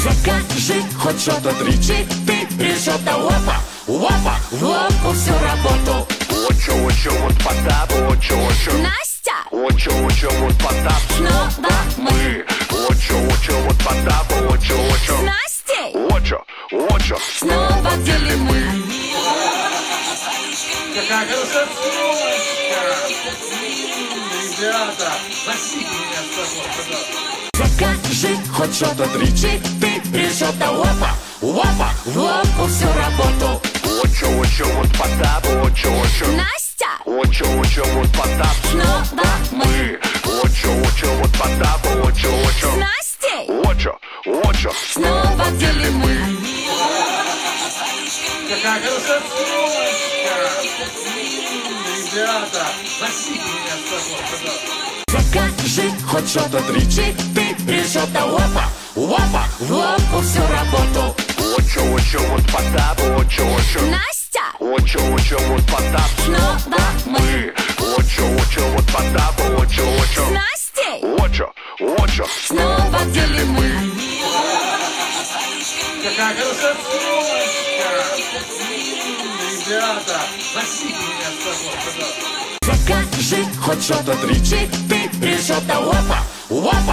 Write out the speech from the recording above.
Закажи хоть что-то тричи, ты решета опа, опа, в лобку всю работу. Очо, вот Потап, очо. Настя, Очо, вот Потап, снова мы. Очо, вот Потап, очо. С Настей Очо. снова в деле мы. Какая красотулочка! Ребята, носите меня с собой, пожалуйста. Закажи хоть что-то тричи, ты решета опа, опа, в лобку всю работу. Очо, вот Потап, очо. Настя, Очо, вот Потап, снова мы. Очо, вот Потап, очо. С Настей Очо. снова в деле мы. Какая красотулочка! Ребята, носите меня с собой, пожалуйста. Закажи хоть что-то тричи, ты решета опа, опа, в лобку всю работу. Очо, вот Потап, очо. Настя, Очо, вот Потап, снова мы. Очо, вот Потап, очо. С Настей Очо. снова в деле мы. Какая красотулочка! Ребята, носите меня с собой, пожалуйста. Закажи хоть что-то тричи, ты решета опа, опа.